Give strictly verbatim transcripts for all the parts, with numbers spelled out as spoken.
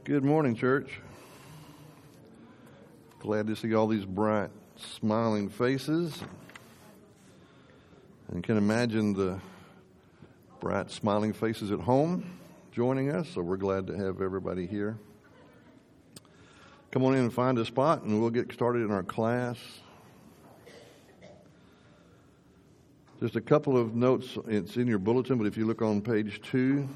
Good morning, church. Glad to see all these bright, smiling faces. And can imagine the bright, smiling faces at home joining us. So we're glad to have everybody here. Come on in and find a spot, and we'll get started in our class. Just a couple of notes. It's in your bulletin, but if you look on page two,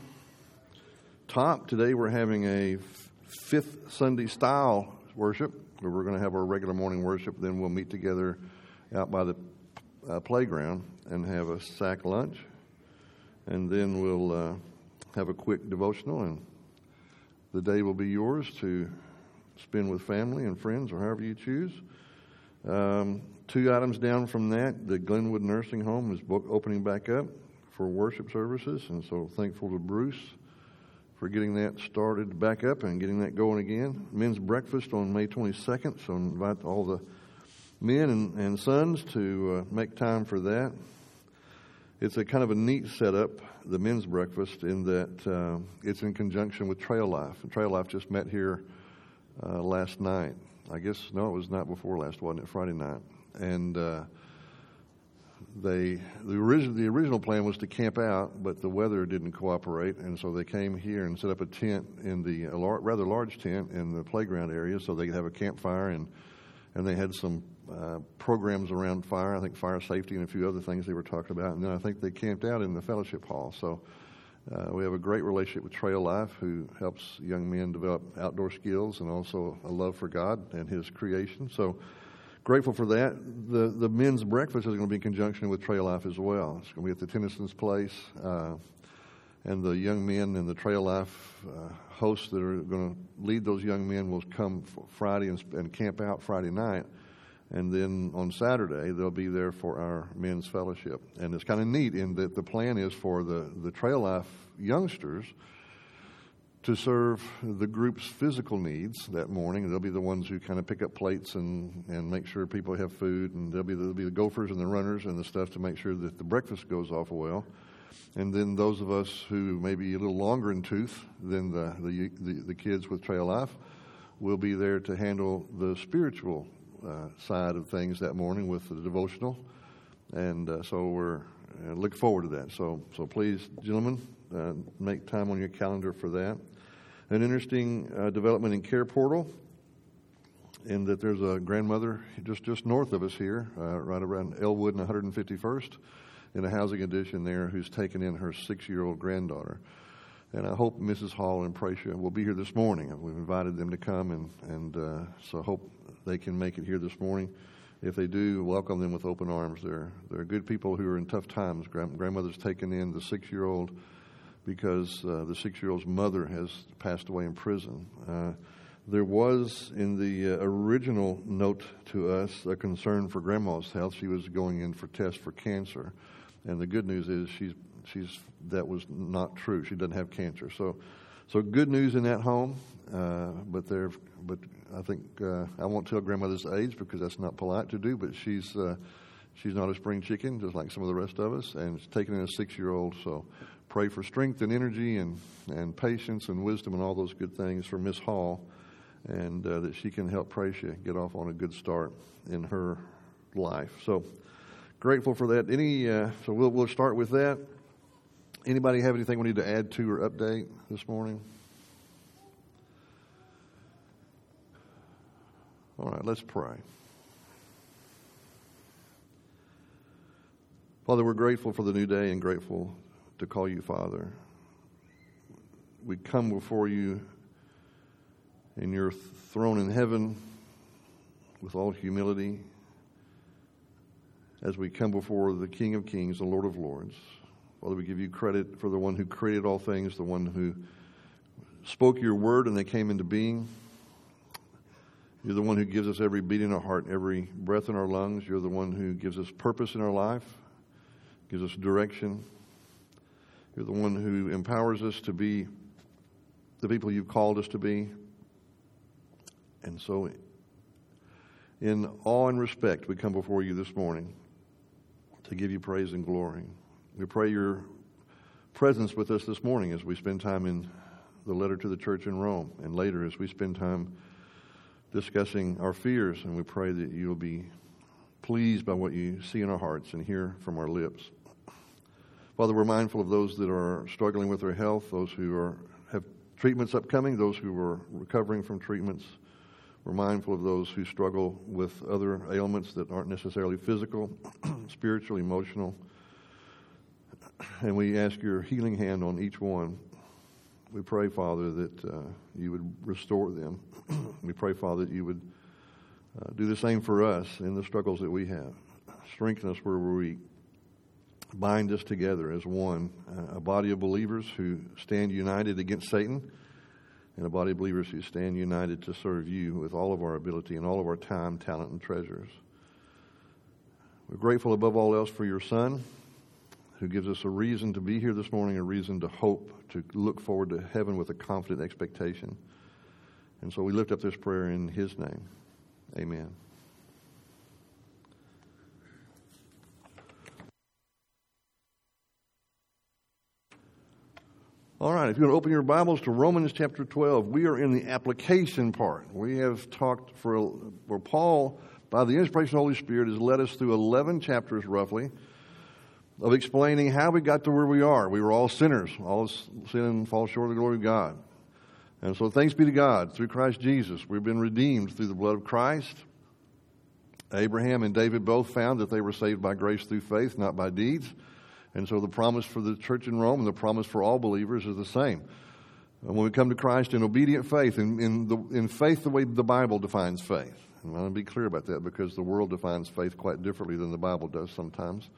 top, today we're having a fifth Sunday style worship, where we're going to have our regular morning worship. Then we'll meet together out by the uh, playground and have a sack lunch. And then we'll uh, have a quick devotional, and the day will be yours to spend with family and friends or however you choose. Um, two items down from that, the Glenwood Nursing Home is book opening back up for worship services, and so thankful to Bruce for getting that started back up and getting that going again. Men's breakfast on May twenty-second, so invite all the men and, and sons to uh, make time for that. It's a kind of a neat setup, the men's breakfast, in that uh, it's in conjunction with Trail Life. And Trail Life just met here uh, last night. I guess, no, it was not before last, wasn't it? Friday night. And uh, they the original the original plan was to camp out, but the weather didn't cooperate, and so they came here and set up a tent in the a lar- rather large tent in the playground area, so they could have a campfire, and and they had some uh, programs around fire. I think fire safety and a few other things they were talking about, and then I think they camped out in the fellowship hall. So uh, we have a great relationship with Trail Life, who helps young men develop outdoor skills and also a love for God and His creation. So grateful for that. The the men's breakfast is going to be in conjunction with Trail Life as well. It's going to be at the Tennyson's place, uh, and the young men and the Trail Life uh, hosts that are going to lead those young men will come Friday and, and camp out Friday night, and then on Saturday they'll be there for our men's fellowship. And it's kind of neat in that the plan is for the, the Trail Life youngsters to serve the group's physical needs that morning. They'll be the ones who kind of pick up plates and, and make sure people have food, and they'll be, they'll be the gophers and the runners and the stuff to make sure that the breakfast goes off well. And then those of us who may be a little longer in tooth than the, the, the, the kids with Trail Life will be there to handle the spiritual uh, side of things that morning with the devotional. And uh, so we're uh, looking forward to that. So, so please, gentlemen, uh, make time on your calendar for that. An interesting uh, development in Care Portal, in that there's a grandmother just, just north of us here, uh, right around Elwood and one hundred fifty-first, in a housing addition there, who's taken in her six-year-old granddaughter. And I hope Missus Hall and Pracia will be here this morning. We've invited them to come, and, and uh, so hope they can make it here this morning. If they do, welcome them with open arms. They're, they're good people who are in tough times. Grand, grandmother's taken in the six-year-old because uh, the six-year-old's mother has passed away in prison. Uh, there was, in the uh, original note to us, a concern for Grandma's health. She was going in for tests for cancer, and the good news is she's she's that was not true. She doesn't have cancer. So, so good news in that home. Uh, but there, but I think uh, I won't tell Grandmother's age because that's not polite to do. But she's uh, she's not a spring chicken, just like some of the rest of us, and she's taken in a six-year-old. So pray for strength and energy and, and patience and wisdom and all those good things for Miss Hall, and uh, that she can help Pracia get off on a good start in her life. So grateful for that. Any uh, so we'll we'll start with that. Anybody have anything we need to add to or update this morning? All right, let's pray. Father, we're grateful for the new day and grateful to call you Father. We come before you in your throne in heaven with all humility as we come before the King of Kings, the Lord of Lords. Father, we give you credit for the one who created all things, the one who spoke your word and they came into being. You're the one who gives us every beat in our heart, every breath in our lungs. You're the one who gives us purpose in our life, gives us direction. You're the one who empowers us to be the people you've called us to be. And so, in awe and respect, we come before you this morning to give you praise and glory. We pray your presence with us this morning as we spend time in the letter to the church in Rome. And later, as we spend time discussing our fears, and we pray that you'll be pleased by what you see in our hearts and hear from our lips. Father, we're mindful of those that are struggling with their health, those who are have treatments upcoming, those who are recovering from treatments. We're mindful of those who struggle with other ailments that aren't necessarily physical, spiritual, emotional. And we ask your healing hand on each one. We pray, Father, that uh, you would restore them. We pray, Father, that you would uh, do the same for us in the struggles that we have. Strengthen us where we're weak. Bind us together as one, uh, a body of believers who stand united against Satan, and a body of believers who stand united to serve you with all of our ability and all of our time, talent, and treasures. We're grateful above all else for your Son, who gives us a reason to be here this morning, a reason to hope, to look forward to heaven with a confident expectation. And so we lift up this prayer in his name. Amen. All right, if you want to open your Bibles to Romans chapter twelve, we are in the application part. We have talked for, where Paul, by the inspiration of the Holy Spirit, has led us through eleven chapters roughly of explaining how we got to where we are. We were all sinners. All sin and fall short of the glory of God. And so thanks be to God, through Christ Jesus, we've been redeemed through the blood of Christ. Abraham and David both found that they were saved by grace through faith, not by deeds. And so the promise for the church in Rome and the promise for all believers is the same. And when we come to Christ in obedient faith, in, in, the, in faith the way the Bible defines faith. And I want to be clear about that because the world defines faith quite differently than the Bible does sometimes.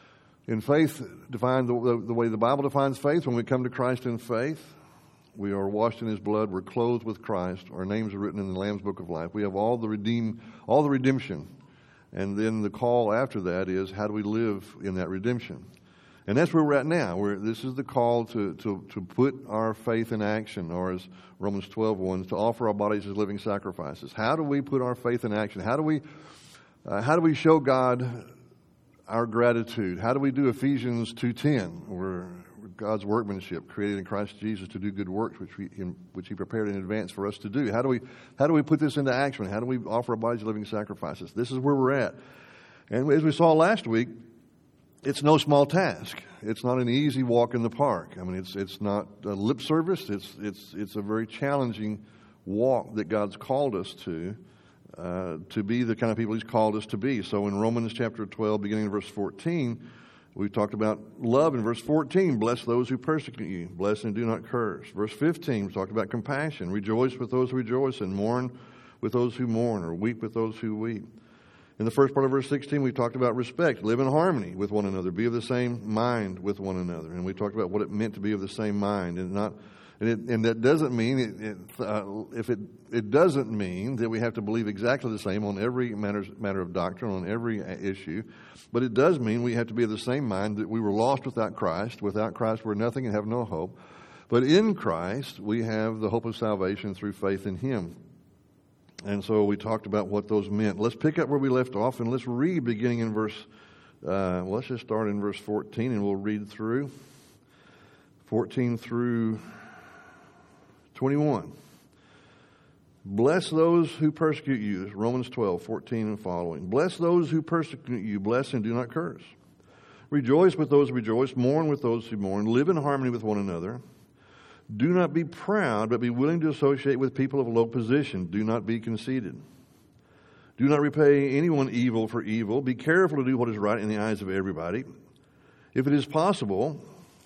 In faith, defined the, the, the way the Bible defines faith, when we come to Christ in faith, we are washed in his blood, we're clothed with Christ, our names are written in the Lamb's Book of Life. We have all the redeem, all the redemption. And then the call after that is, how do we live in that redemption? And that's where we're at now. We're, this is the call to, to, to put our faith in action, or as Romans twelve warns, to offer our bodies as living sacrifices. How do we put our faith in action? How do we, uh, how do we show God our gratitude? How do we do Ephesians two ten, where God's workmanship created in Christ Jesus to do good works, which we, in, which He prepared in advance for us to do? How do we, how do we put this into action? How do we offer our bodies as living sacrifices? This is where we're at. And as we saw last week, it's no small task. It's not an easy walk in the park. I mean, it's it's not a lip service. It's it's it's a very challenging walk that God's called us to, uh, to be the kind of people He's called us to be. So in Romans chapter twelve, beginning in verse fourteen, we talked about love in verse fourteen. Bless those who persecute you. Bless and do not curse. Verse fifteen, we talked about compassion. Rejoice with those who rejoice and mourn with those who mourn, or weep with those who weep. In the first part of verse sixteen, we talked about respect. Live in harmony with one another. Be of the same mind with one another. And we talked about what it meant to be of the same mind. And not, and, it, and that doesn't mean, it, it, uh, if it, it doesn't mean that we have to believe exactly the same on every matter, matter of doctrine, on every issue. But it does mean we have to be of the same mind, that we were lost without Christ. Without Christ, we're nothing and have no hope. But in Christ, we have the hope of salvation through faith in Him. And so we talked about what those meant. Let's pick up where we left off, and let's read beginning in verse, uh, well, let's just start in verse fourteen, and we'll read through fourteen through twenty-one. Bless those who persecute you, Romans twelve, fourteen and following. Bless those who persecute you, bless and do not curse. Rejoice with those who rejoice, mourn with those who mourn, live in harmony with one another. Do not be proud, but be willing to associate with people of low position. Do not be conceited. Do not repay anyone evil for evil. Be careful to do what is right in the eyes of everybody. If it is possible,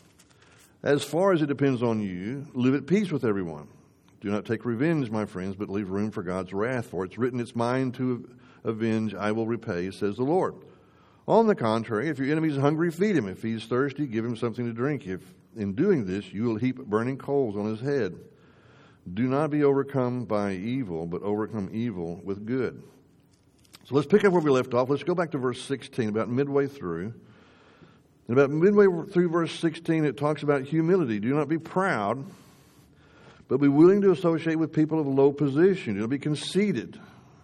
as far as it depends on you, live at peace with everyone. Do not take revenge, my friends, but leave room for God's wrath. For it's written, it's mine to avenge, I will repay, says the Lord. On the contrary, if your enemy is hungry, feed him. If he is thirsty, give him something to drink. If in doing this, you will heap burning coals on his head. Do not be overcome by evil, but overcome evil with good. So let's pick up where we left off. Let's go back to verse sixteen, about midway through. And about midway through verse sixteen, it talks about humility. Do not be proud, but be willing to associate with people of low position. Do not be conceited.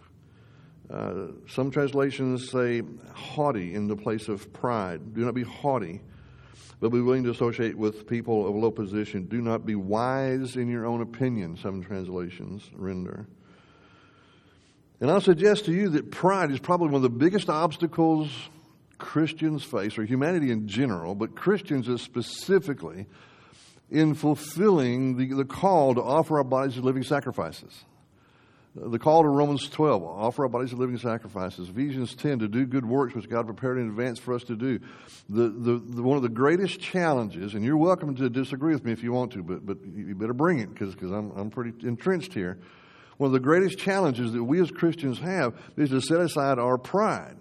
Uh, some translations say haughty in the place of pride. Do not be haughty. but be willing to associate with people of low position. Do not be wise in your own opinion, some translations render. And I'll suggest to you that pride is probably one of the biggest obstacles Christians face, or humanity in general, but Christians specifically, in fulfilling the, the call to offer our bodies as living sacrifices. The call to Romans twelve, offer our bodies as living sacrifices. Ephesians ten, to do good works which God prepared in advance for us to do. The, the, the one of the greatest challenges, and you're welcome to disagree with me if you want to, but but you better bring it because because I'm I'm pretty entrenched here. One of the greatest challenges that we as Christians have is to set aside our pride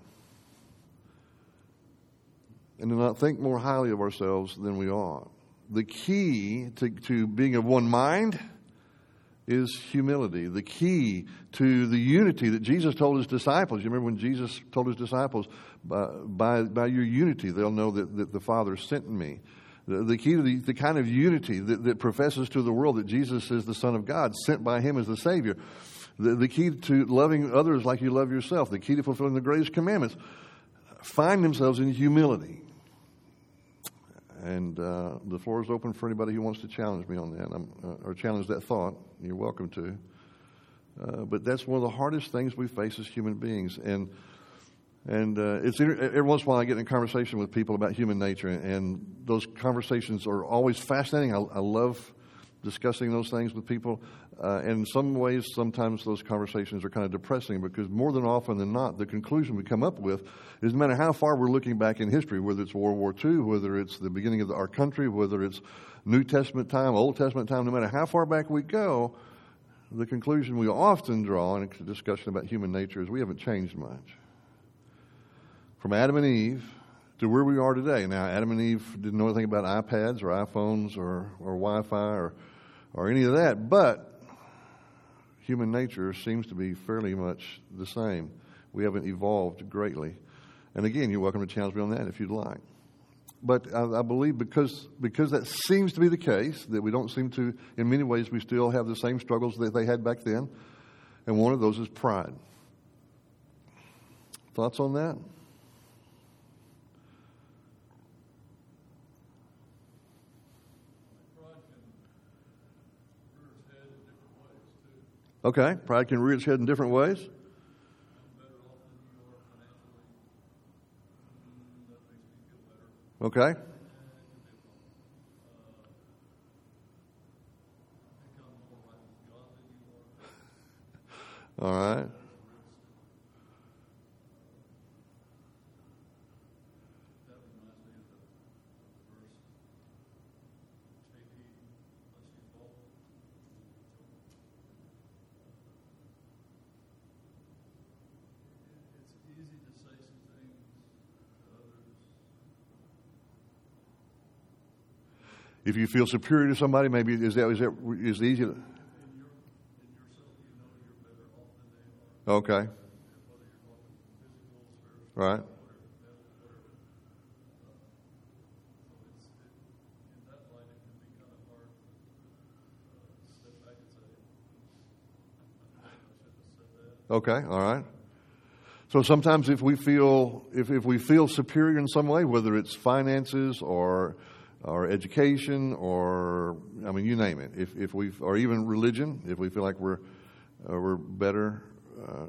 and to not think more highly of ourselves than we ought. The key to, to being of one mind is humility. The key to the unity that Jesus told his disciples. You remember when Jesus told his disciples, by, by, by your unity, they'll know that, that the Father sent me. The, the key to the, the kind of unity that, that professes to the world that Jesus is the Son of God, sent by him as the Savior. The, the key to loving others like you love yourself. The key to fulfilling the greatest commandments. Find themselves in humility. And uh, the floor is open for anybody who wants to challenge me on that, I'm, uh, or challenge that thought. You're welcome to. Uh, but that's one of the hardest things we face as human beings. And and uh, it's every once in a while I get in a conversation with people about human nature, and those conversations are always fascinating. I, I love discussing those things with people. Uh, and in some ways, sometimes those conversations are kind of depressing because more than often than not, the conclusion we come up with is no matter how far we're looking back in history, whether it's World War Two, whether it's the beginning of the, our country, whether it's New Testament time, Old Testament time, no matter how far back we go, the conclusion we often draw in a discussion about human nature is we haven't changed much. From Adam and Eve to where we are today. Now, Adam and Eve didn't know anything about iPads or iPhones or, or Wi-Fi or, or any of that, but human nature seems to be fairly much the same. We haven't evolved greatly. And again, you're welcome to challenge me on that if you'd like. But I, I believe because because that seems to be the case, that we don't seem to, in many ways, we still have the same struggles that they had back then. And one of those is pride. Thoughts on that? Okay, pride can rear its head in different ways. Okay. All right. If you feel superior to somebody, maybe is that is that is it easy to? Okay. Right. Okay. All right. So sometimes if we feel if, if we feel superior in some way, whether it's finances or or education, or I mean, you name it. If if we, or even religion, if we feel like we're uh, we're better, uh,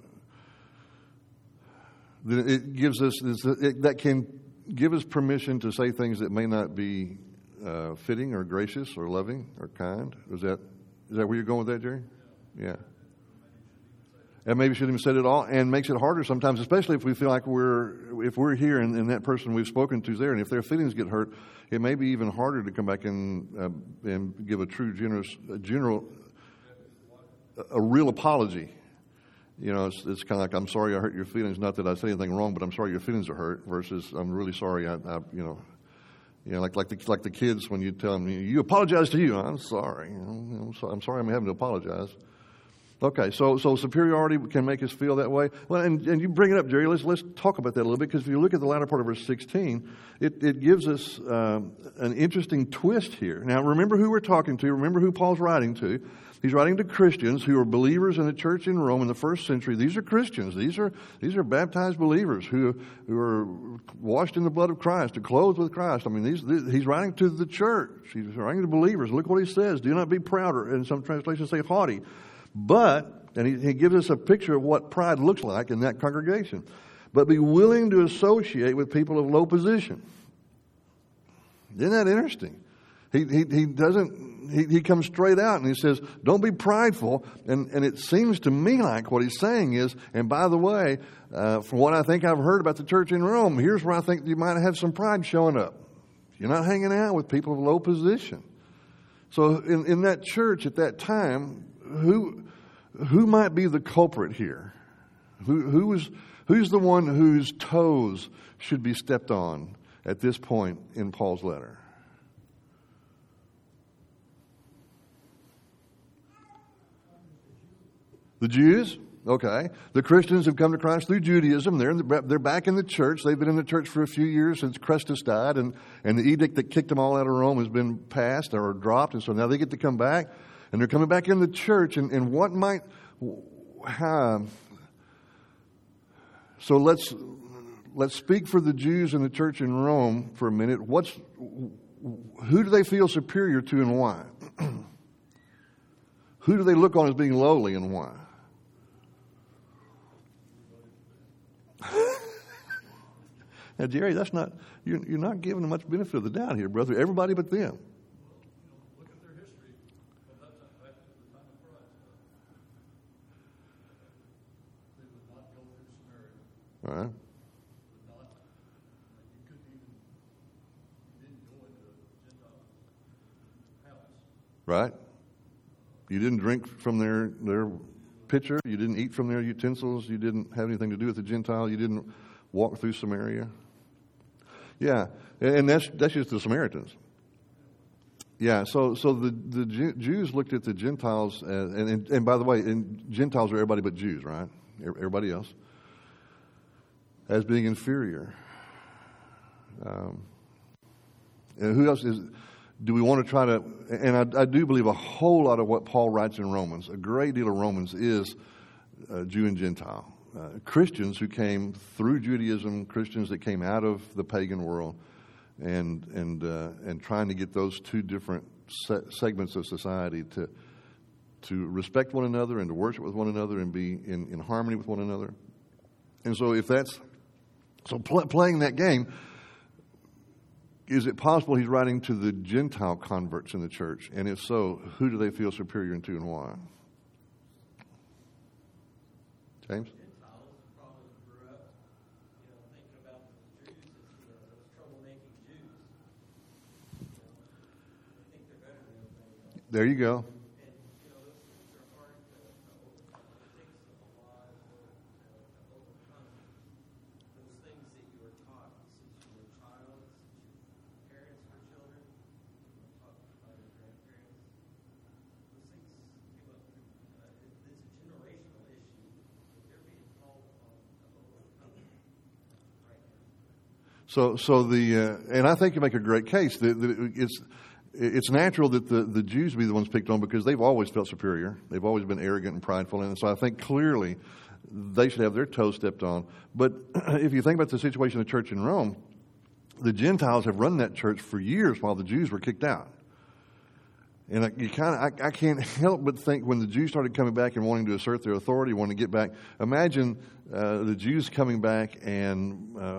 then it gives us this, it, that can give us permission to say things that may not be uh, fitting or gracious or loving or kind. Is that is that where you're going with that, Jerry? Yeah. And maybe shouldn't even said it all, and makes it harder sometimes, especially if we feel like we're if we're here and, and that person we've spoken to is there, and if their feelings get hurt, it may be even harder to come back and uh, and give a true, generous, a general, a real apology. You know, it's, it's kind of like, I'm sorry I hurt your feelings. Not that I said anything wrong, but I'm sorry your feelings are hurt. Versus, I'm really sorry. I, I you know, you know, like like the like the kids when you tell them you apologize to you. I'm sorry. I'm, so, I'm sorry. I'm having to apologize. Okay, so so superiority can make us feel that way. Well, and, and you bring it up, Jerry. Let's let's talk about that a little bit, because if you look at the latter part of verse sixteen, it, it gives us um, an interesting twist here. Now, remember who we're talking to. Remember who Paul's writing to. He's writing to Christians who are believers in the church in Rome in the first century. These are Christians. These are these are baptized believers who who are washed in the blood of Christ, are clothed with Christ. I mean, these, these, he's writing to the church. He's writing to believers. Look what he says: "Do not be proud," or in some translations say haughty. But, and he, he gives us a picture of what pride looks like in that congregation. But be willing to associate with people of low position. Isn't that interesting? He he, he doesn't, he, he comes straight out and he says, don't be prideful. And, and it seems to me like what he's saying is, and by the way, uh, from what I think I've heard about the church in Rome, here's where I think you might have some pride showing up. You're not hanging out with people of low position. So in, in that church at that time, who who might be the culprit here? Who who's who's the one whose toes should be stepped on at this point in Paul's letter? The Jews? Okay. The Christians have come to Christ through Judaism. They're in the, they're back in the church. They've been in the church for a few years since Christus died, and, and the edict that kicked them all out of Rome has been passed or dropped, and so now they get to come back. And they're coming back in the church, and, and what might, how, so let's let's speak for the Jews in the church in Rome for a minute. What's who do they feel superior to, and why? Who do they look on as being lowly, and why? Now, Jerry, that's not you're, you're not giving them much benefit of the doubt here, brother. Everybody but them. All right. Right. You didn't drink from their, their pitcher. You didn't eat from their utensils. You didn't have anything to do with the Gentile. You didn't walk through Samaria. Yeah, and that's that's just the Samaritans. Yeah, so so the, the Jews looked at the Gentiles, as, and, and and by the way, and Gentiles are everybody but Jews, right? Everybody else, as being inferior. Um, and who else is? Do we want to try to? And I, I do believe a whole lot of what Paul writes in Romans, a great deal of Romans, is uh, Jew and Gentile. Uh, Christians who came through Judaism, Christians that came out of the pagan world, and and uh, and trying to get those two different se- segments of society to to respect one another and to worship with one another and be in, in harmony with one another. And so, if that's so, pl- playing that game, is it possible he's writing to the Gentile converts in the church? And if so, who do they feel superior to, and why? James? There you go. So, so the uh, and I think you make a great case that, that it's it's natural that the, the Jews be the ones picked on because they've always felt superior. They've always been arrogant and prideful, and so I think clearly they should have their toes stepped on. But if you think about the situation of the church in Rome, the Gentiles have run that church for years while the Jews were kicked out. And I, you kind of, I, I can't help but think when the Jews started coming back and wanting to assert their authority, wanting to get back. Imagine uh, the Jews coming back and uh,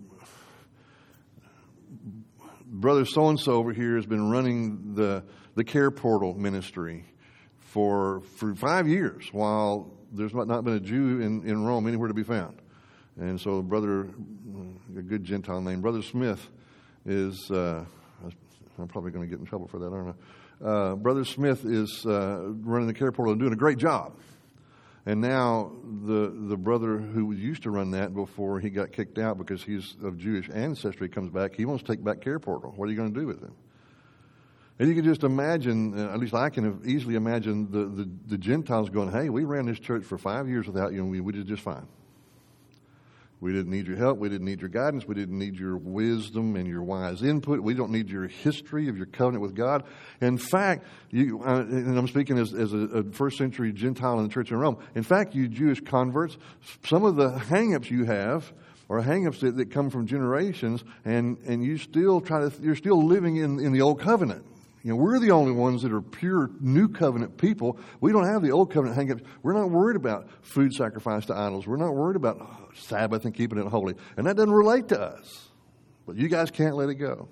brother so-and-so over here has been running the the care portal ministry for for five years while there's not, not been a Jew in, in Rome anywhere to be found. And so brother, a good Gentile name, Brother Smith is, uh, I'm probably going to get in trouble for that, aren't I? Uh, Brother Smith is uh, running the care portal and doing a great job. And now the the brother who used to run that before he got kicked out because he's of Jewish ancestry comes back. He wants to take back Care Portal. What are you going to do with him? And you can just imagine, uh, at least I can easily imagine the, the, the Gentiles going, hey, we ran this church for five years without you, and we, we did just fine. We didn't need your help. We didn't need your guidance. We didn't need your wisdom and your wise input. We don't need your history of your covenant with God. In fact, you, uh, and I'm speaking as, as a, a first century Gentile in the church in Rome. In fact, you Jewish converts, some of the hang-ups you have are hang-ups that, that come from generations, and, and you still try to, you're still living in, in the old covenant. You know, we're the only ones that are pure new covenant people. We don't have the old covenant hang-ups. We're not worried about food sacrifice to idols. We're not worried about Sabbath and keeping it holy. And that doesn't relate to us. But you guys can't let it go.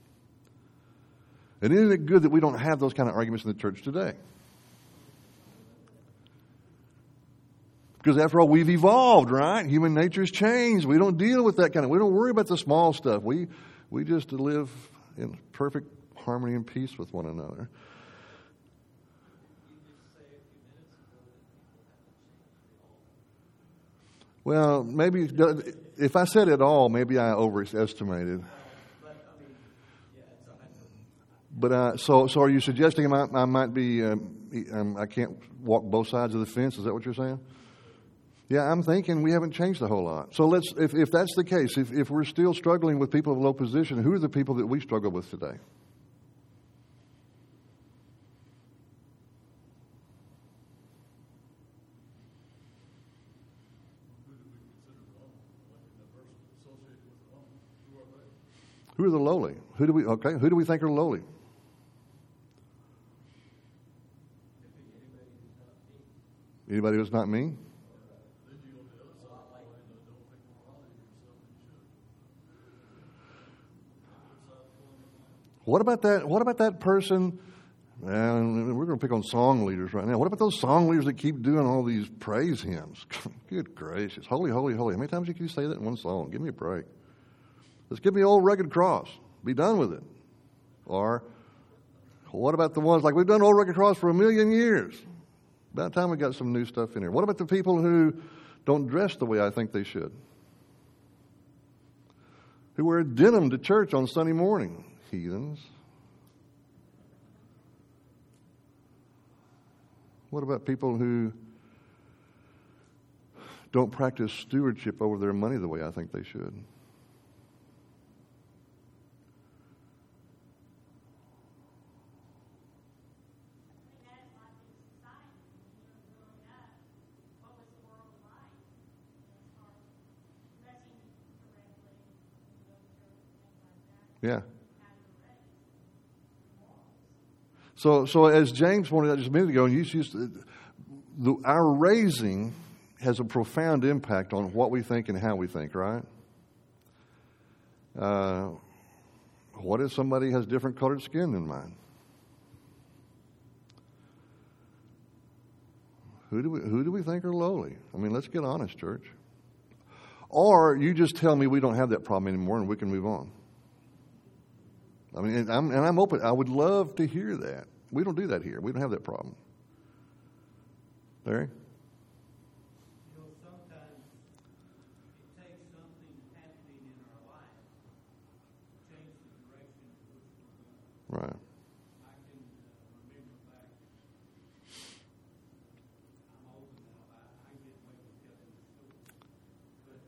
And isn't it good that we don't have those kind of arguments in the church today? Because after all, we've evolved, right? Human nature's changed. We don't deal with that kind of, we don't worry about the small stuff. We, we just live in perfect harmony and peace with one another. Well, maybe if I said it all, maybe I overestimated. But uh, so, so are you suggesting I might, I might be? Um, I can't walk both sides of the fence. Is that what you're saying? Yeah, I'm thinking we haven't changed a whole lot. So let's, if, if that's the case, if, if we're still struggling with people of low position, who are the people that we struggle with today? Who are the lowly? Who do we? Okay, who do we think are lowly? Anybody who's not me? What about that? What about that person? And we're going to pick on song leaders right now. What about those song leaders that keep doing all these praise hymns? Good gracious, holy, holy, holy! How many times can you say that in one song? Give me a break. Let's give me the old rugged cross. Be done with it. Or what about the ones like we've done old rugged cross for a million years? About time we got some new stuff in here. What about the people who don't dress the way I think they should? Who wear denim to church on Sunday morning? Heathens. What about people who don't practice stewardship over their money the way I think they should? Yeah. So, so as James pointed out just a minute ago, and you used the, our raising has a profound impact on what we think and how we think, right? Uh, what if somebody has different colored skin than mine? Who do we who do we think are lowly? I mean, let's get honest, church. Or you just tell me we don't have that problem anymore and we can move on. I mean, and I'm, and I'm open. I would love to hear that. We don't do that here. We don't have that problem. Larry? You know, sometimes it takes something happening in our life to change the direction in which we're going. Right. I can uh, remember back, I'm old enough, I, I get away with telling the story. But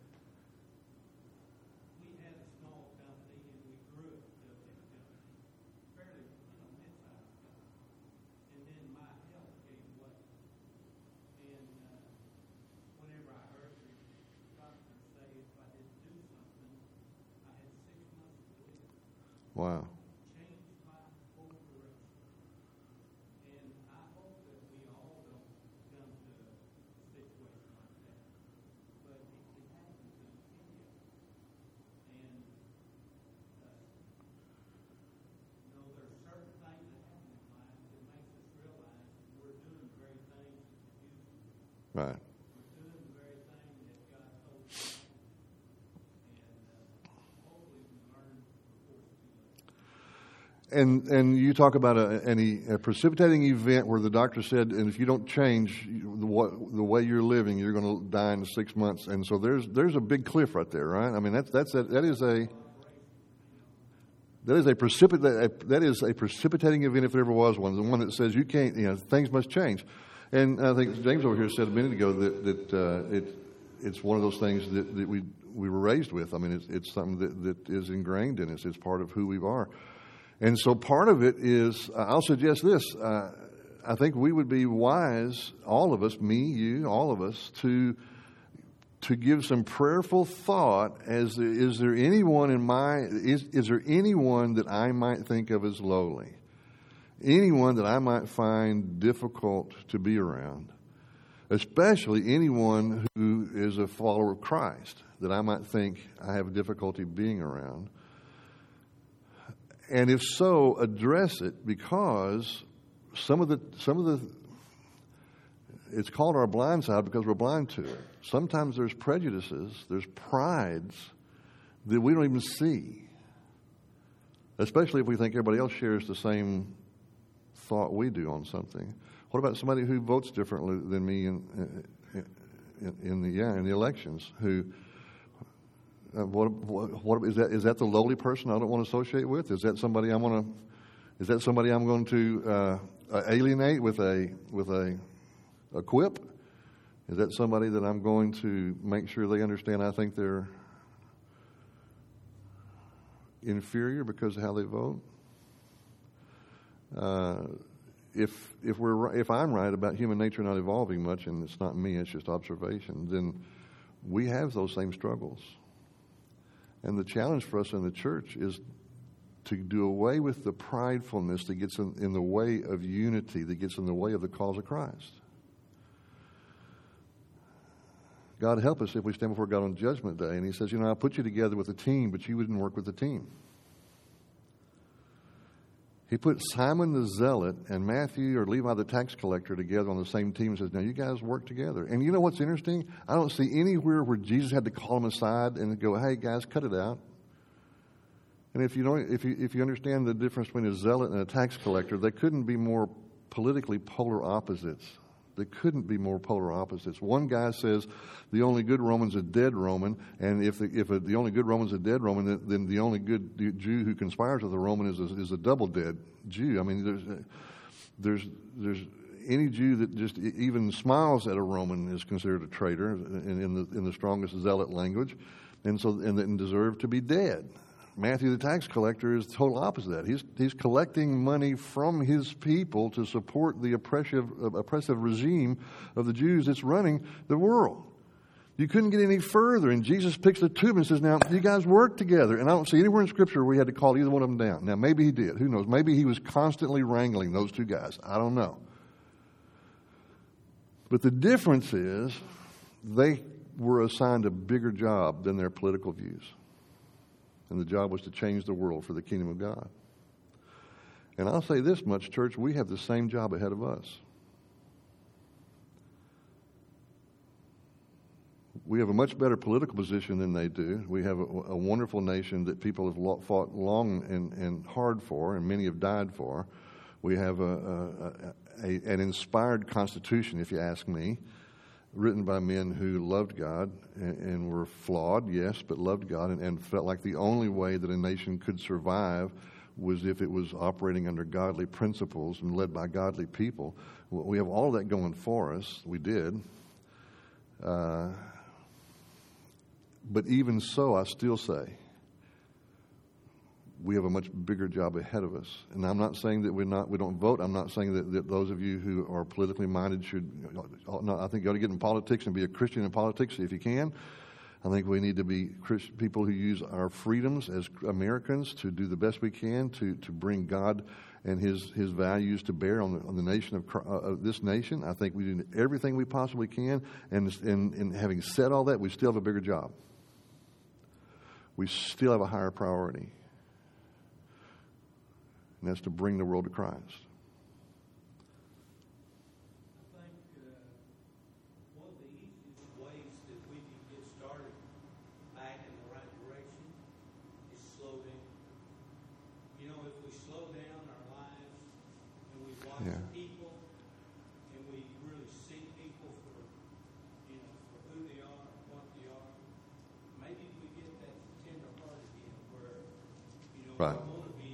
we had a small company and we grew it to a big company, fairly, you know, mid-sized company. And then my health gave way. And uh, whenever I heard the doctor say if I didn't do something, I had six months to live. Wow. Changed my whole direction. And I hope that we all don't come to a situation like that. But it can happen to any of us. And uh, you know, there are certain things that happen in life that makes us realize we're doing the very things that we used to do. Right. We're doing the very thing that God told us to do. And uh, hopefully we learn before it's too late. And and you talk about a, any a precipitating event where the doctor said, and if you don't change the, what, the way you're living, you're going to die in six months. And so there's there's a big cliff right there, right? I mean that's that's a, that is a That is a precipit. That is a precipitating event, if there ever was one. The one that says you can't. You know, things must change. And I think James over here said a minute ago that that uh, it it's one of those things that, that we we were raised with. I mean, it's it's something that, that is ingrained in us. It's part of who we are. And so part of it is, uh, I'll suggest this. Uh, I think we would be wise, all of us, me, you, all of us, to. to give some prayerful thought as is there anyone in my is is there anyone that I might think of as lowly, anyone that I might find difficult to be around, especially anyone who is a follower of Christ that I might think I have difficulty being around, and if so, address it, because some of the some of the it's called our blind side because we're blind to it. Sometimes there's prejudices, there's prides that we don't even see, especially if we think everybody else shares the same thought we do on something. What about somebody who votes differently than me in, in, in the yeah in the elections? Who uh, what, what what is that? Is that the lowly person I don't want to associate with? Is that somebody I want to? Is that somebody I'm going to uh, alienate with a with a a quip? Is that somebody that I'm going to make sure they understand I think they're inferior because of how they vote? Uh, if if we're if I'm right about human nature not evolving much, and it's not me, it's just observation, then we have those same struggles. And the challenge for us in the church is to do away with the pridefulness that gets in, in the way of unity, that gets in the way of the cause of Christ. God help us if we stand before God on Judgment Day and He says, you know, I put you together with a team, but you didn't work with the team. He put Simon the Zealot and Matthew or Levi the tax collector together on the same team and says, now you guys work together. And you know what's interesting? I don't see anywhere where Jesus had to call them aside and go, hey guys, cut it out. And if you don't, if you if you understand the difference between a zealot and a tax collector, they couldn't be more politically polar opposites. They couldn't be more polar opposites. One guy says the only good Roman's a dead Roman, and if the, if a, the only good Roman's a dead Roman, then, then the only good Jew who conspires with a Roman is a, is a double dead Jew. I mean, there's there's there's any Jew that just even smiles at a Roman is considered a traitor in, in the in the strongest zealot language, and so and, and deserve to be dead. Matthew the tax collector is the total opposite of that. He's he's collecting money from his people to support the oppressive oppressive regime of the Jews that's running the world. You couldn't get any further, and Jesus picks the two and says, now, you guys work together. And I don't see anywhere in Scripture where he had to call either one of them down. Now, maybe he did. Who knows? Maybe he was constantly wrangling those two guys. I don't know. But the difference is they were assigned a bigger job than their political views. And the job was to change the world for the kingdom of God. And I'll say this much, church, we have the same job ahead of us. We have a much better political position than they do. We have a, a wonderful nation that people have lo- fought long and, and hard for, and many have died for. We have a, a, a, an inspired constitution, if you ask me, written by men who loved God and, and were flawed, yes, but loved God and, and felt like the only way that a nation could survive was if it was operating under godly principles and led by godly people. We have all that going for us. We did. Uh, but even so, I still say we have a much bigger job ahead of us. And I'm not saying that we're not, we don't vote. I'm not saying that, that those of you who are politically minded should, I think you ought to get in politics and be a Christian in politics if you can. I think we need to be Christian people who use our freedoms as Americans to do the best we can to, to bring God and His His values to bear on the, on the nation of, uh, of this nation. I think we do everything we possibly can. And, and, and having said all that, we still have a bigger job. We still have a higher priority. And that's to bring the world to Christ. I think uh, one of the easiest ways that we can get started back in the right direction is slow down. You know, if we slow down our lives and we watch Yeah. people and we really see people for, you know, for who they are, what they are, maybe we get that tender heart again where, you know, Right. we want to be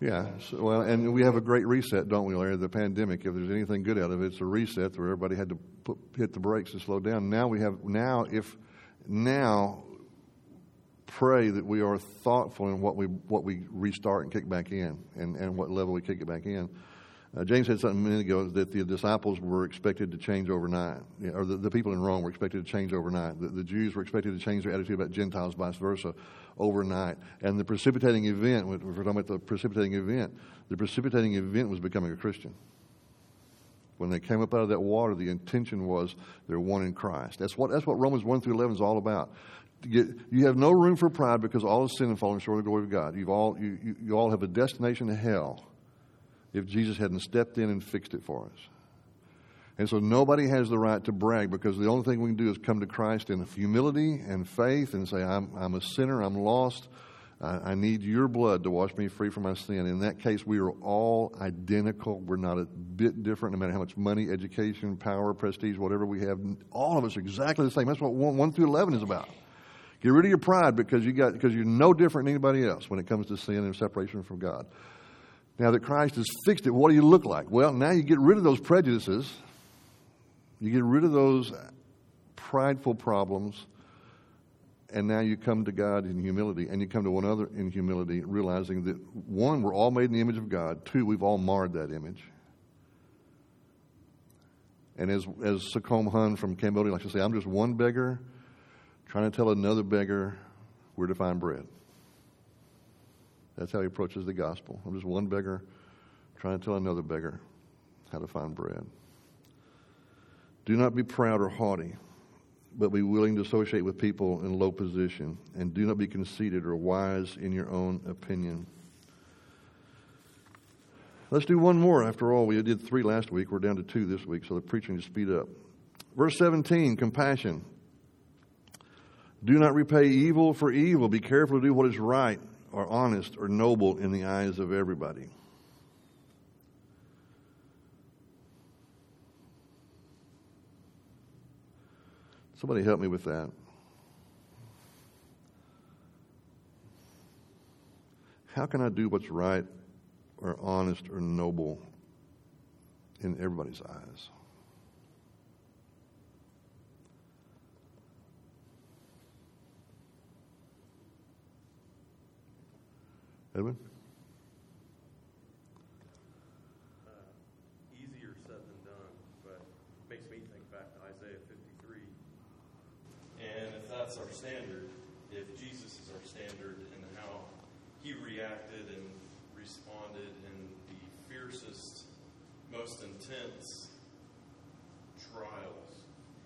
Yeah, so, well, and we have a great reset, don't we, Larry? The pandemic. If there's anything good out of it, it's a reset where everybody had to put, hit the brakes and slow down. Now we have now if now pray that we are thoughtful in what we what we restart and kick back in, and, and what level we kick it back in. Uh, James said something a minute ago that the disciples were expected to change overnight, you know, or the, the people in Rome were expected to change overnight. The, the Jews were expected to change their attitude about Gentiles, vice versa, overnight. And the precipitating event, if we're talking about the precipitating event, the precipitating event was becoming a Christian. When they came up out of that water, the intention was they're one in Christ. That's what that's what Romans one through eleven is all about. You, you have no room for pride because all is sin and falling short of the glory of God. You've all you, you, you all have a destination to hell if Jesus hadn't stepped in and fixed it for us. And so nobody has the right to brag, because the only thing we can do is come to Christ in humility and faith and say, I'm, I'm a sinner, I'm lost, I, I need your blood to wash me free from my sin. In that case, we are all identical. We're not a bit different, no matter how much money, education, power, prestige, whatever we have. All of us are exactly the same. That's what one, one through eleven is about. Get rid of your pride because, you got, because you're no different than anybody else when it comes to sin and separation from God. Now that Christ has fixed it, what do you look like? Well, now you get rid of those prejudices. You get rid of those prideful problems. And now you come to God in humility. And you come to one another in humility, realizing that, one, we're all made in the image of God. Two, we've all marred that image. And as as Sakom Hun from Cambodia likes to say, I'm just one beggar trying to tell another beggar where to find bread. That's how he approaches the gospel. I'm just one beggar trying to tell another beggar how to find bread. Do not be proud or haughty, but be willing to associate with people in low position. And do not be conceited or wise in your own opinion. Let's do one more. After all, we did three last week. We're down to two this week, so the preaching to speed up. Verse seventeen, compassion. Do not repay evil for evil. Be careful to do what is right, or honest, or noble in the eyes of everybody. Somebody help me with that. How can I do what's right, or honest, or noble in everybody's eyes? Edwin? Uh, easier said than done, but makes me think back to Isaiah fifty-three. And if that's our standard, if Jesus is our standard in how he reacted and responded in the fiercest, most intense trials,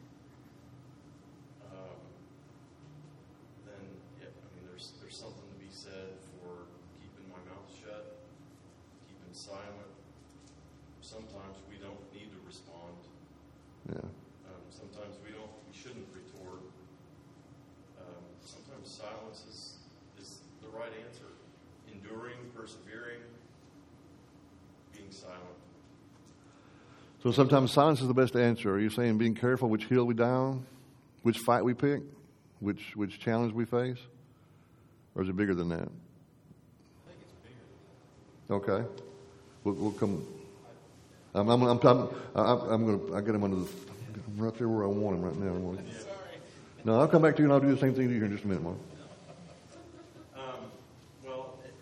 um, then yeah, I mean, there's there's something to be said for keeping my mouth shut, keeping silent. Sometimes we don't need to respond. Yeah. Um, sometimes we don't. We shouldn't retort. Um, sometimes silence is is the right answer. Enduring, persevering, being silent. So sometimes silence is the best answer. Are you saying being careful which hill we die on, which fight we pick, which which challenge we face, or is it bigger than that? I think it's bigger. Okay, we'll, we'll come. I'm I'm I'm I'm, I'm, I'm going to I get him under the. I'm right there where I want him right now. Sorry. No, I'll come back to you and I'll do the same thing to you here in just a minute, Mark. Um, well, it,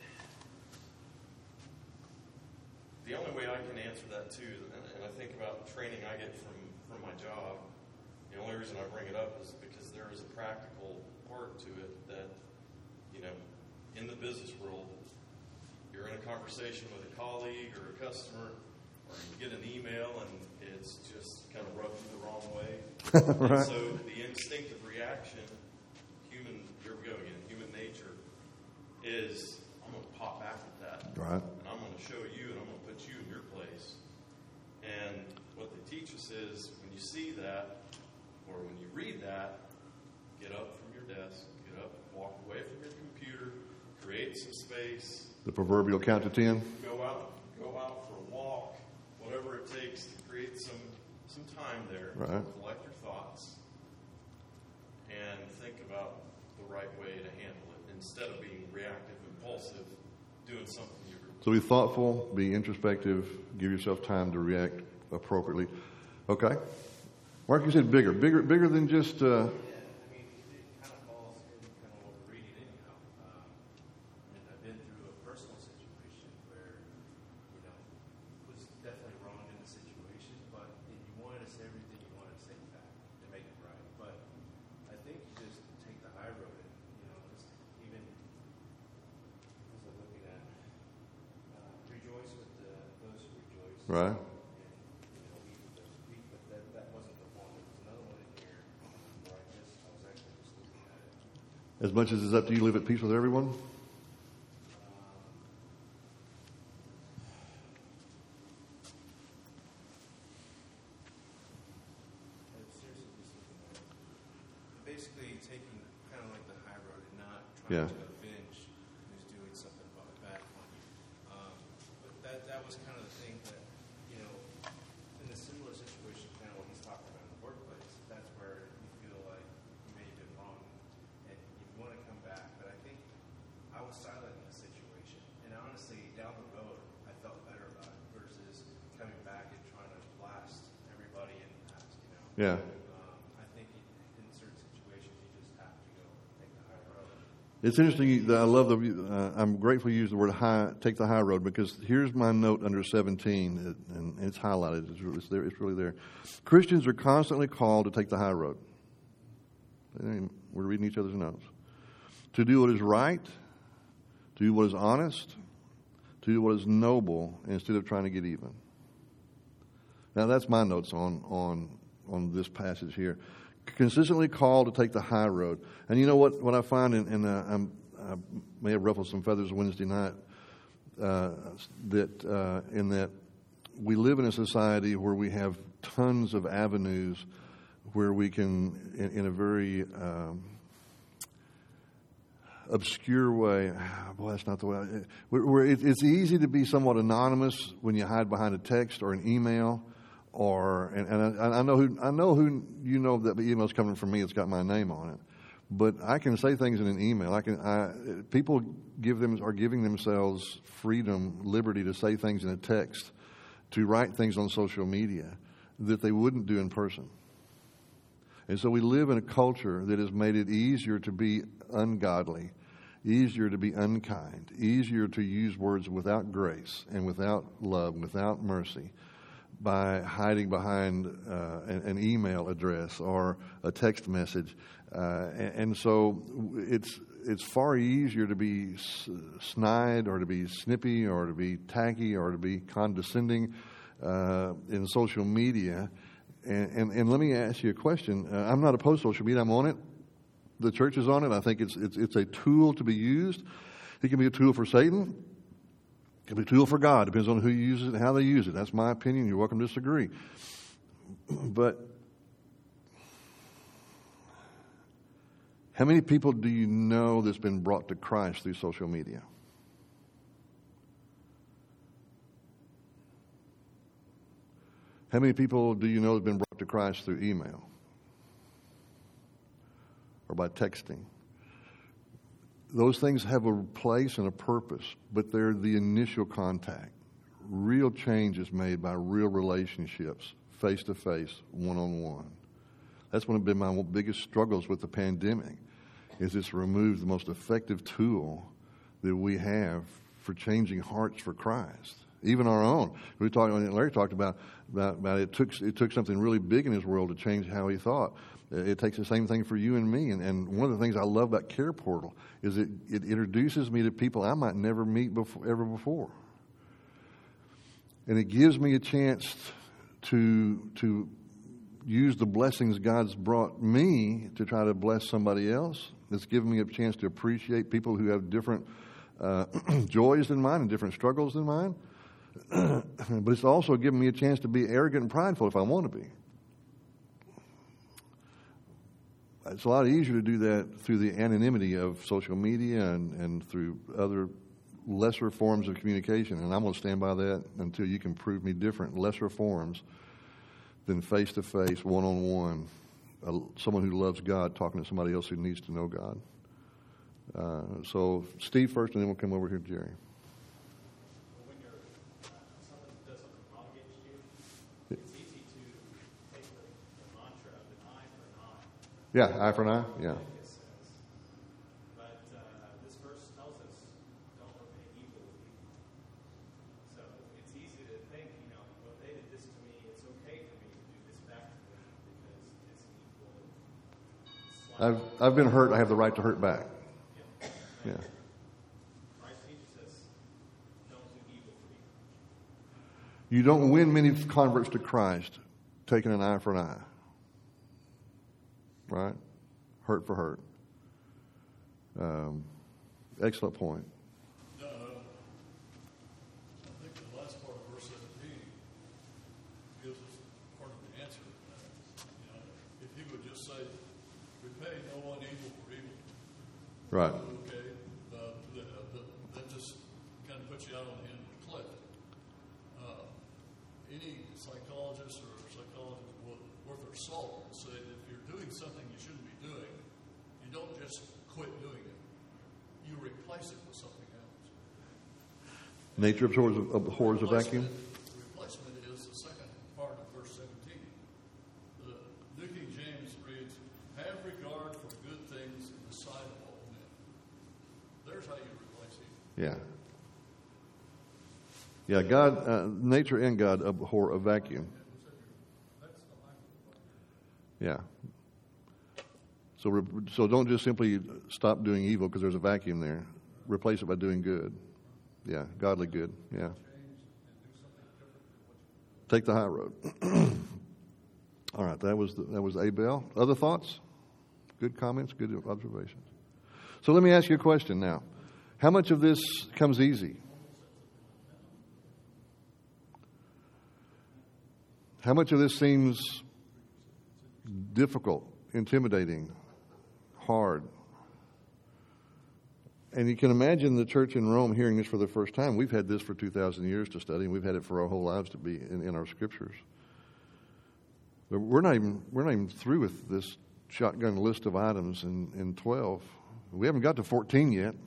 the only way I can answer that too, and, and I think about training I get from, from my job, the only reason I bring it up is because there is a practical part to it that, you know, in the business world, you're in a conversation with a colleague or a customer, or you get an email and it's just kind of rubbed you the wrong way. Right. And so the instinctive reaction, human, here we go again, human nature, is I'm going to pop back at that. Right. And I'm going to show you and I'm going to put you in your place. And what they teach us is when you see that or when you read that, get up from your desk, get up, walk away from your computer, create some space. The proverbial count to ten. Go out, go out for a walk, whatever it takes to create some, some time there. Right. Collect your thoughts and think about the right way to handle it instead of being reactive, impulsive, doing something you So be thoughtful, be introspective, give yourself time to react appropriately. Okay? Mark, you said bigger. Bigger bigger than just... Uh, Yeah, I mean, it kind of falls in kind of what we're reading anyhow. Um, and I've been through a personal situation where, you know, was definitely wrong in the situation, but if you wanted to say everything you wanted to say back to make it right. But I think you just take the high road and, you know, just even, as I'm looking at, uh, rejoice with the, those who rejoice. Right. As much as it's up to you, live at peace with everyone? Basically taking kind of like the high road and not trying Yeah. to avenge who's doing something about bad on you. Um, but that that was kind of the thing that, you know, in a similar situation, kind of what he's talking about in the workplace, that's where you feel like you may have been wrong and you want to come back. But I think I was silent in the situation. And honestly, down the road, I felt better about it versus coming back and trying to blast everybody in the past, you know. Yeah. Um, I think in, in certain situations, you just have to go take the high road. It's interesting that I love the, uh, I'm grateful you use the word high, take the high road, because here's my note under seventeen, and it's highlighted, it's, really, it's there, it's really there. Christians are constantly called to take the high road. We're reading each other's notes. To do what is right, to do what is honest, to do what is noble, instead of trying to get even. Now that's my notes on, on, on this passage here. Consistently called to take the high road. And you know what, what I find, in, in uh, I'm, I may have ruffled some feathers Wednesday night, uh, that uh, in that we live in a society where we have tons of avenues where we can, in, in a very um, obscure way, boy, that's not the way, I, where, where it, it's easy to be somewhat anonymous when you hide behind a text or an email. Or and, and I, I know who I know who you know that the email's coming from me. It's got my name on it, but I can say things in an email. I can. I, people give them are giving themselves freedom, liberty to say things in a text, to write things on social media that they wouldn't do in person. And so we live in a culture that has made it easier to be ungodly, easier to be unkind, easier to use words without grace and without love, without mercy, by hiding behind uh, an, an email address or a text message. Uh, and, and so it's it's far easier to be s- snide or to be snippy or to be tacky or to be condescending uh, in social media. And, and, and let me ask you a question. Uh, I'm not opposed to social media. I'm on it. The church is on it. I think it's it's it's a tool to be used. It can be a tool for Satan. It can be a tool for God. Depends on who uses it and how they use it. That's my opinion. You're welcome to disagree. But how many people do you know that's been brought to Christ through social media? How many people do you know have been brought to Christ through email or by texting? Those things have a place and a purpose, but they're the initial contact. Real change is made by real relationships, face-to-face, one-on-one. That's one of been my biggest struggles with the pandemic, is it's removed the most effective tool that we have for changing hearts for Christ, even our own. We talked, Larry talked about, about, about it took it took something really big in his world to change how he thought. It takes the same thing for you and me. And, and one of the things I love about Care Portal is it, it introduces me to people I might never meet before, ever before. And it gives me a chance to to use the blessings God's brought me to try to bless somebody else. It's given me a chance to appreciate people who have different uh, joys than mine and different struggles than mine. But it's also given me a chance to be arrogant and prideful if I want to be. It's a lot easier to do that through the anonymity of social media and, and through other lesser forms of communication. And I'm going to stand by that until you can prove me different. Lesser forms than face-to-face, one-on-one. Uh, someone who loves God talking to somebody else who needs to know God. Uh, so Steve first, and then we'll come over here to Jerry. Yeah, eye for an eye. Yeah. It says. But uh, this verse tells us, don't repay evil with evil. So it's easy to think, you know, well, they did this to me, it's okay for me to do this back to them because it's an equal. I've I've been hurt. I have the right to hurt back. Yeah. Christ teaches us, don't do evil for evil. You don't win many converts to Christ taking an eye for an eye. Right? Hurt for hurt. Um, excellent point. No, I think the last part of verse seventeen gives us part of the answer. You know, if he would just say, repay no one evil for evil. Right. Okay, uh, that, uh, that just kind of puts you out on the end of the cliff. Uh, any psychologist or psychologist worth their salt will say that if you're doing something you shouldn't be doing, you don't just quit doing it. You replace it with something else. Nature abhors, abhors a vacuum. Replacement is the second part of verse seventeen. The New King James reads, have regard for good things in the sight of all men. There's how you replace it. Yeah. Yeah, God, uh, nature and God abhor a vacuum. Yeah. So, re- so don't just simply stop doing evil because there's a vacuum there. Replace it by doing good. Yeah, godly good. Yeah. Take the high road. All right, that was the, that was Abel. Other thoughts? Good comments, good observations. So let me ask you a question now. How much of this comes easy? How much of this seems difficult, intimidating, hard? And you can imagine the church in Rome hearing this for the first time. We've had this for two thousand years to study, and we've had it for our whole lives to be in, in our scriptures. But we're not even we're not even through with this shotgun list of items in, in twelve. We haven't got to fourteen yet.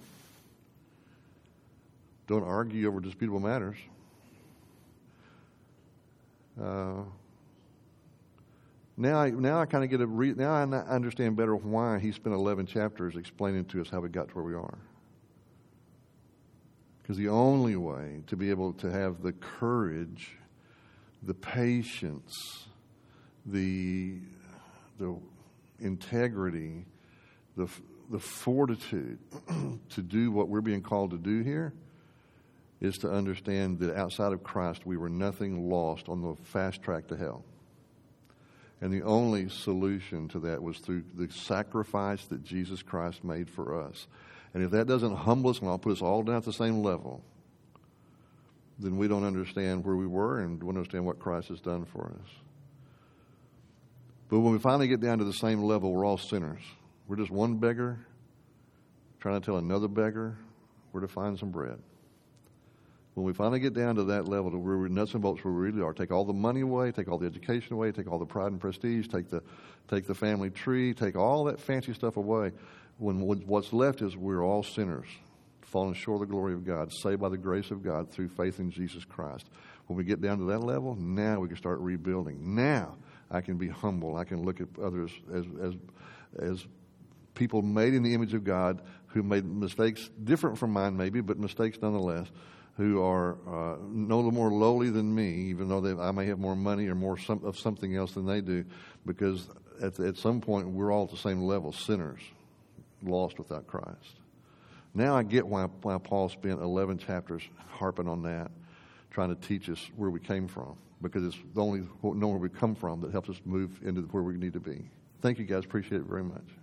Don't argue over disputable matters. Uh, now, I, now I kind of get a re- now I understand better why he spent eleven chapters explaining to us how we got to where we are. Because the only way to be able to have the courage, the patience, the the integrity, the the fortitude to do what we're being called to do here is to understand that outside of Christ we were nothing lost on the fast track to hell. And the only solution to that was through the sacrifice that Jesus Christ made for us. And if that doesn't humble us and I'll put us all down at the same level, then we don't understand where we were and don't understand what Christ has done for us. But when we finally get down to the same level, we're all sinners. We're just one beggar trying to tell another beggar where to find some bread. When we finally get down to that level, to where we're nuts and bolts where we really are, take all the money away, take all the education away, take all the pride and prestige, take the take the family tree, take all that fancy stuff away. When what's left is we're all sinners, falling short of the glory of God, saved by the grace of God through faith in Jesus Christ. When we get down to that level, now we can start rebuilding. Now I can be humble. I can look at others as as as people made in the image of God who made mistakes different from mine maybe, but mistakes nonetheless, who are uh, no more lowly than me, even though they, I may have more money or more some, of something else than they do, because at, at some point we're all at the same level, sinners, lost without Christ. Now I get why, why Paul spent eleven chapters harping on that, trying to teach us where we came from, because it's the only knowing where we come from that helps us move into where we need to be. Thank you guys, appreciate it very much.